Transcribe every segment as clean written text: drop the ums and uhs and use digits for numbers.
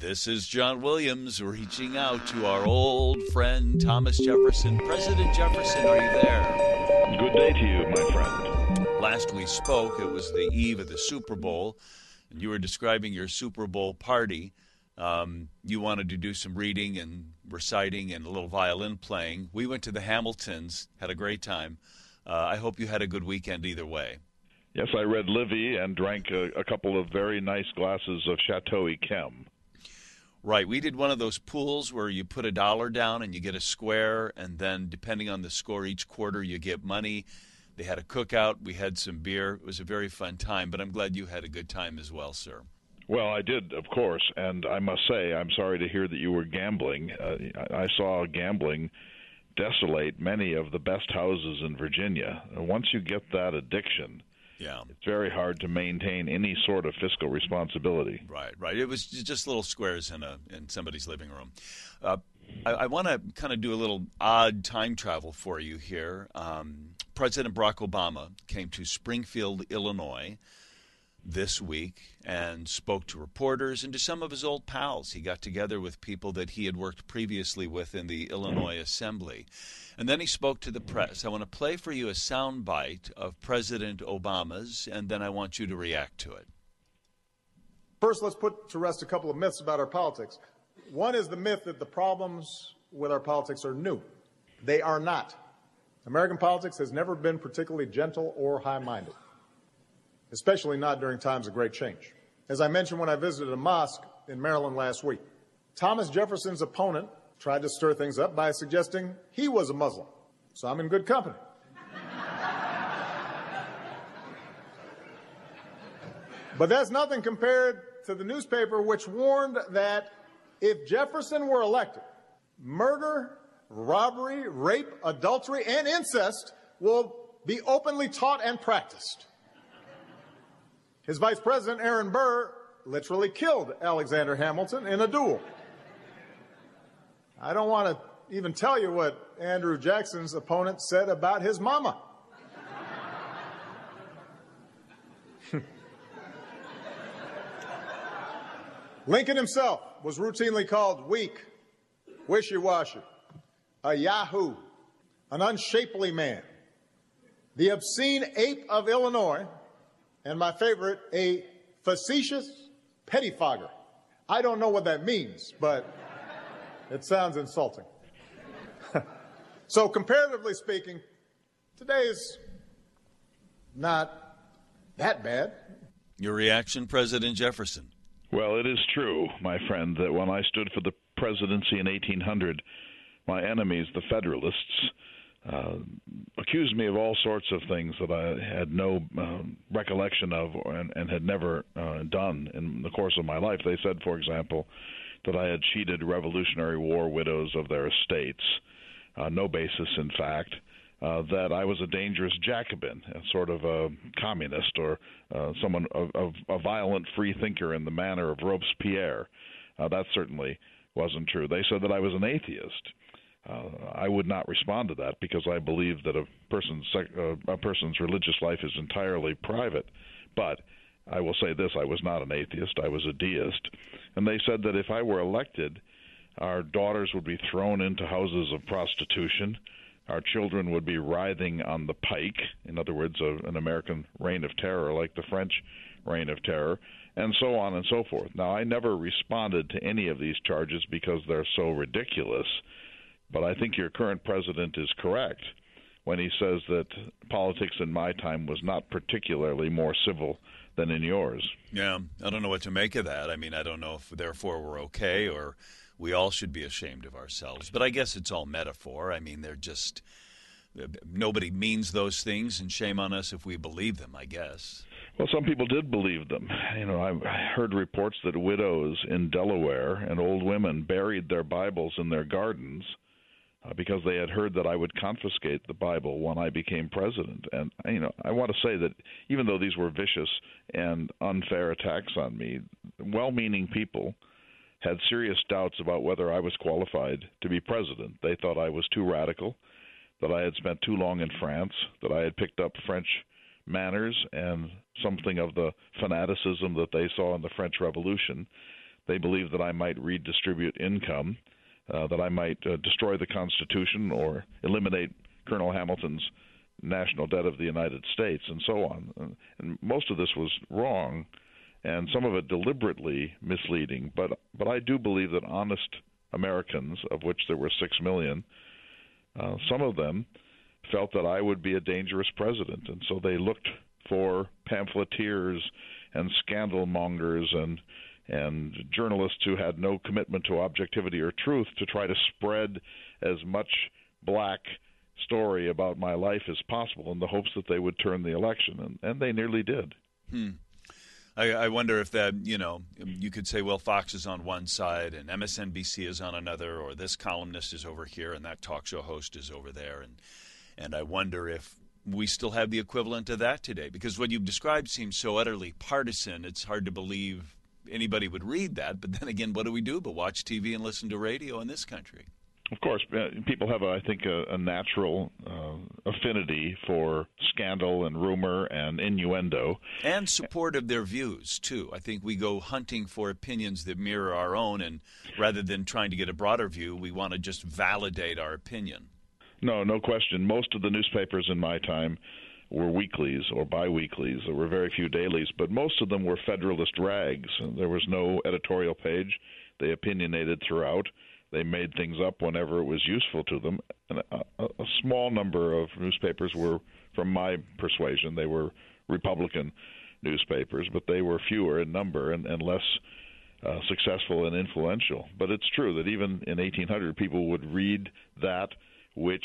This is John Williams reaching out to our old friend Thomas Jefferson. President Jefferson, are you there? Good day to you, my friend. Last we spoke, it was the eve of the Super Bowl, and you were describing your Super Bowl party. You wanted to do some reading and reciting and a little violin playing. We went to the Hamiltons, had a great time. I hope you had a good weekend either way. Yes, I read Livy and drank a couple of very nice glasses of Chateau Yquem. Right. We did one of those pools where you put $1 down and you get a square, and then depending on the score each quarter, you get money. They had a cookout. We had some beer. It was a very fun time, but I'm glad you had a good time as well, sir. Well, I did, of course, and I must say I'm sorry to hear that you were gambling. I saw gambling desolate many of the best houses in Virginia. Once you get that addiction, it's very hard to maintain any sort of fiscal responsibility. Right. It was just little squares in somebody's living room. I want to kind of do a little odd time travel for you here. President Barack Obama came to Springfield, Illinois this week and spoke to reporters and to some of his old pals. He got together with people that he had worked previously with in the Illinois Assembly. And then he spoke to the press. I want to play for you a soundbite of President Obama's, and then I want you to react to it. First, let's put to rest a couple of myths about our politics. One is the myth that the problems with our politics are new. They are not. American politics has never been particularly gentle or high-minded, especially not during times of great change. As I mentioned when I visited a mosque in Maryland last week, Thomas Jefferson's opponent tried to stir things up by suggesting he was a Muslim. So I'm in good company. But that's nothing compared to the newspaper which warned that if Jefferson were elected, murder, robbery, rape, adultery, and incest will be openly taught and practiced. His vice president, Aaron Burr, literally killed Alexander Hamilton in a duel. I don't want to even tell you what Andrew Jackson's opponent said about his mama. Lincoln himself was routinely called weak, wishy-washy, a yahoo, an unshapely man, the obscene ape of Illinois, and my favorite, a facetious pettifogger. I don't know what that means, but it sounds insulting. So comparatively speaking, today is not that bad. Your reaction, President Jefferson? Well, it is true, my friend, that when I stood for the presidency in 1800, my enemies, the Federalists, accused me of all sorts of things that I had no recollection of and had never done in the course of my life. They said, for example, that I had cheated Revolutionary War widows of their estates, no basis in fact, that I was a dangerous Jacobin, a sort of a communist or someone of a violent free thinker in the manner of Robespierre. That certainly wasn't true. They said that I was an atheist. I would not respond to that because I believe that a person's religious life is entirely private. But I will say this, I was not an atheist, I was a deist. And they said that if I were elected, our daughters would be thrown into houses of prostitution, our children would be writhing on the pike, in other words, an American reign of terror like the French reign of terror, and so on and so forth. Now, I never responded to any of these charges because they're so ridiculous. But I think your current president is correct when he says that politics in my time was not particularly more civil than in yours. Yeah, I don't know what to make of that. I mean, I don't know if therefore we're okay or we all should be ashamed of ourselves. But I guess it's all metaphor. I mean, they're just nobody means those things, and shame on us if we believe them, I guess. Well, some people did believe them. You know, I've heard reports that widows in Delaware and old women buried their Bibles in their gardens because they had heard that I would confiscate the Bible when I became president. And, you know, I want to say that even though these were vicious and unfair attacks on me, well-meaning people had serious doubts about whether I was qualified to be president. They thought I was too radical, that I had spent too long in France, that I had picked up French manners and something of the fanaticism that they saw in the French Revolution, They believed that I might redistribute income, that I might destroy the Constitution or eliminate Colonel Hamilton's national debt of the United States, and so on. And most of this was wrong, and some of it deliberately misleading. But I do believe that honest Americans, of which there were 6 million, some of them felt that I would be a dangerous president, and so they looked for pamphleteers and scandal mongers and journalists who had no commitment to objectivity or truth to try to spread as much black story about my life as possible in the hopes that they would turn the election, and they nearly did. I wonder if that, you could say, well, Fox is on one side and MSNBC is on another, or this columnist is over here and that talk show host is over there. And I wonder if we still have the equivalent of that today, because what you've described seems so utterly partisan, it's hard to believe anybody would read that. But then again, what do we do but watch TV and listen to radio in this country? Of course, people have, I think, a natural affinity for scandal and rumor and innuendo. And support of their views, too. I think we go hunting for opinions that mirror our own, and rather than trying to get a broader view, we want to just validate our opinion. No question. Most of the newspapers in my time were weeklies or biweeklies. There were very few dailies, but most of them were Federalist rags. There was no editorial page. They opinionated throughout. They made things up whenever it was useful to them. And a small number of newspapers were, from my persuasion, they were Republican newspapers, but they were fewer in number and less successful and influential. But it's true that even in 1800, people would read that which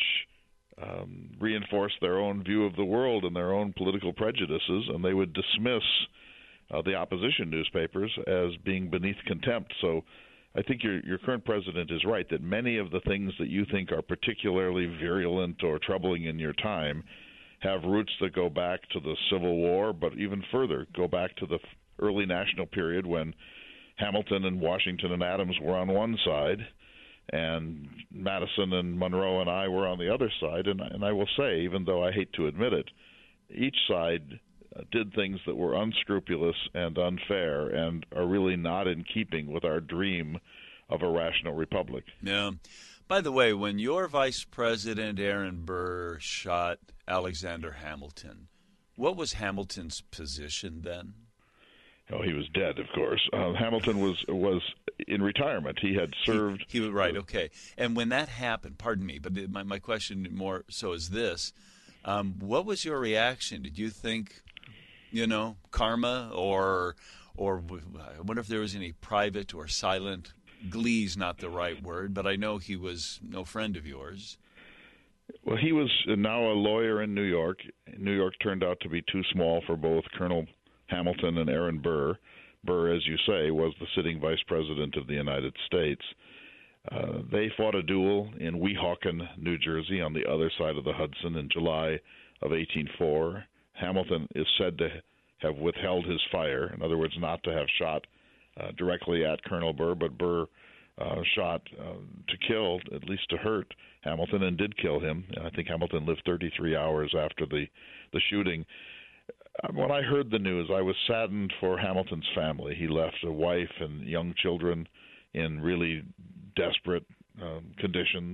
reinforced their own view of the world and their own political prejudices, and they would dismiss the opposition newspapers as being beneath contempt. So I think your current president is right that many of the things that you think are particularly virulent or troubling in your time have roots that go back to the Civil War, but even further, go back to the early national period when Hamilton and Washington and Adams were on one side, and Madison and Monroe and I were on the other side. And I will say, even though I hate to admit it, each side did things that were unscrupulous and unfair and are really not in keeping with our dream of a rational republic. Yeah. By the way, when your Vice President Aaron Burr shot Alexander Hamilton, what was Hamilton's position then? Oh, he was dead, of course. Hamilton was in retirement. He had served. He was right. Okay. And when that happened, pardon me, but my question more so is this: what was your reaction? Did you think, karma, or I wonder if there was any private or silent glee's not the right word, but I know he was no friend of yours. Well, he was now a lawyer in New York. New York turned out to be too small for both Colonel Hamilton and Aaron Burr. Burr, as you say, was the sitting vice president of the United States. They fought a duel in Weehawken, New Jersey, on the other side of the Hudson in July of 1804. Hamilton is said to have withheld his fire, in other words, not to have shot directly at Colonel Burr, but Burr shot to kill, at least to hurt Hamilton, and did kill him. I think Hamilton lived 33 hours after the shooting. When I heard the news, I was saddened for Hamilton's family. He left a wife and young children in really desperate conditions.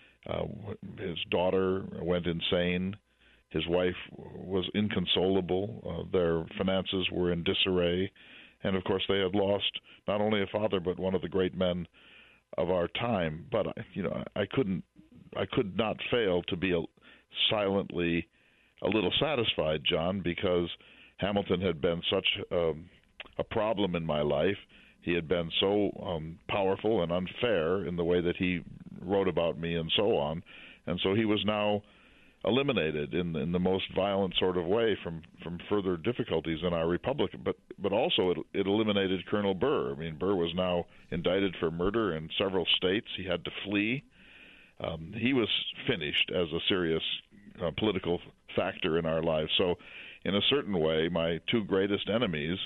His daughter went insane. His wife was inconsolable. Their finances were in disarray. And, of course, they had lost not only a father but one of the great men of our time. But, I could not fail to be silently a little satisfied, John, because Hamilton had been such a problem in my life. He had been so powerful and unfair in the way that he wrote about me and so on. And so he was now eliminated in the most violent sort of way from further difficulties in our republic. But also it eliminated Colonel Burr. I mean, Burr was now indicted for murder in several states. He had to flee. He was finished as a serious political factor in our lives. So in a certain way, my two greatest enemies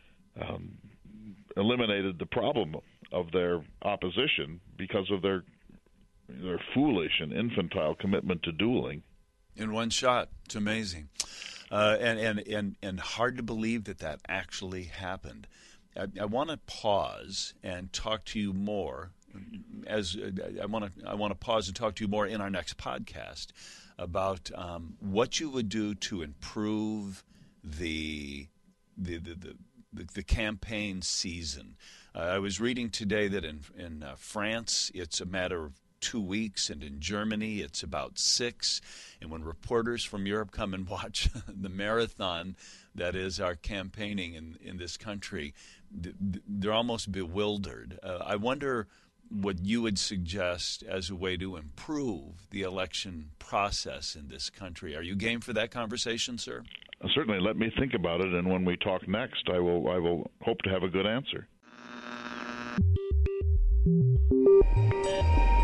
eliminated the problem of their opposition because of their foolish and infantile commitment to dueling. In one shot. It's amazing. And hard to believe that actually happened. I want to pause and talk to you more. I want to pause and talk to you more in our next podcast about what you would do to improve the campaign season. I was reading today that in France it's a matter of 2 weeks, and in Germany it's about 6. And when reporters from Europe come and watch the marathon that is our campaigning in this country, they're almost bewildered. I wonder what you would suggest as a way to improve the election process in this country. Are you game for that conversation, sir? Certainly. Let me think about it, and when we talk next, I will hope to have a good answer.